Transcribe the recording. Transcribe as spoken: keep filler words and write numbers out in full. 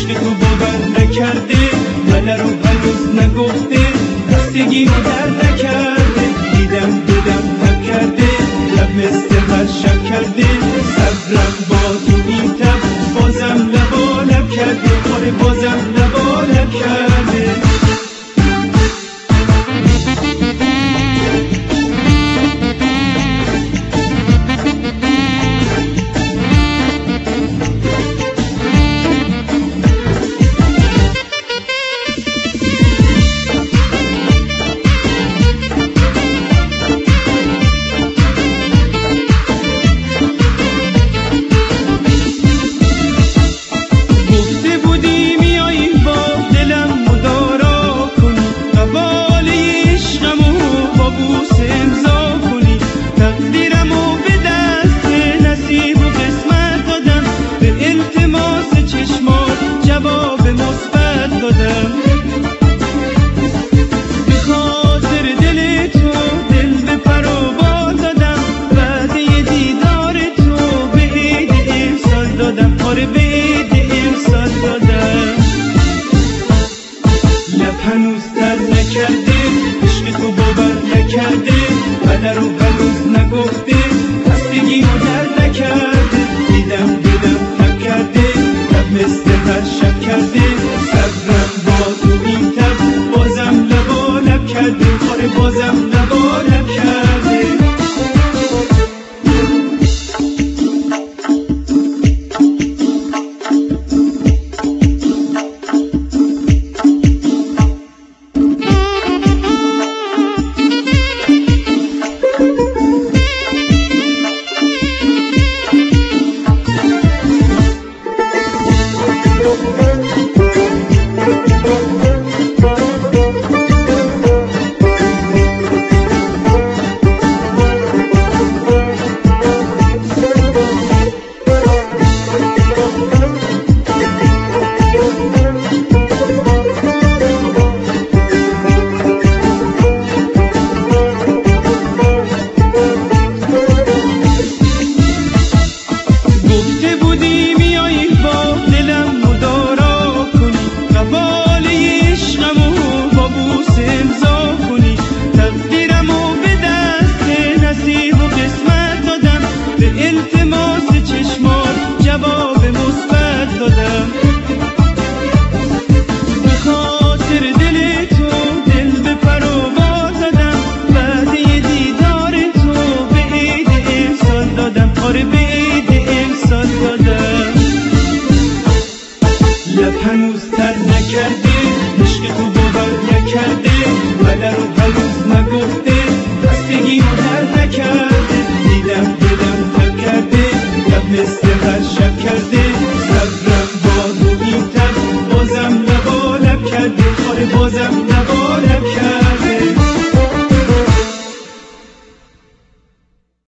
تو باور نکرده، من رو هنوز نگفته، خستگی رو در نکرده. دیدم دیدم تب کرده، لب مثل من شب کرده. صبرم با تو این تب بازم لبا لب کرده، آره بازم لبا لب کرده. جواب مثبت دادم به خاطر دل تو، دل به پر و بال دادم. بعد یه دیدار تو به عید امسال دادم، آره به عید امسال دادم. لب هنوز تر نکرده، عشق تو باور نکرده، من رو هنوز نگفته، خستگی رو در نکرده. دیدم دیدم تب کرده، لب مثل هر شب کرده. صبرم با تو این تب بازم لبا لب کرده، آره بازم لبا لب کرده. گفته بودی میایی با دلم مدارا کنی، قباله عشقمو با بوس امضا کنی. تقدیرمو به دست نصیب و قسمت دادم، به التماس چشمات جواب مثبت دادم. به خاطر دل تو، دل به پر و بال دادم. بعد یه دیدار تو به عید امسال دادم، آره به عید امسال دادم. لب هنوز تر نکرده، عشق تو باور نکرده، من رو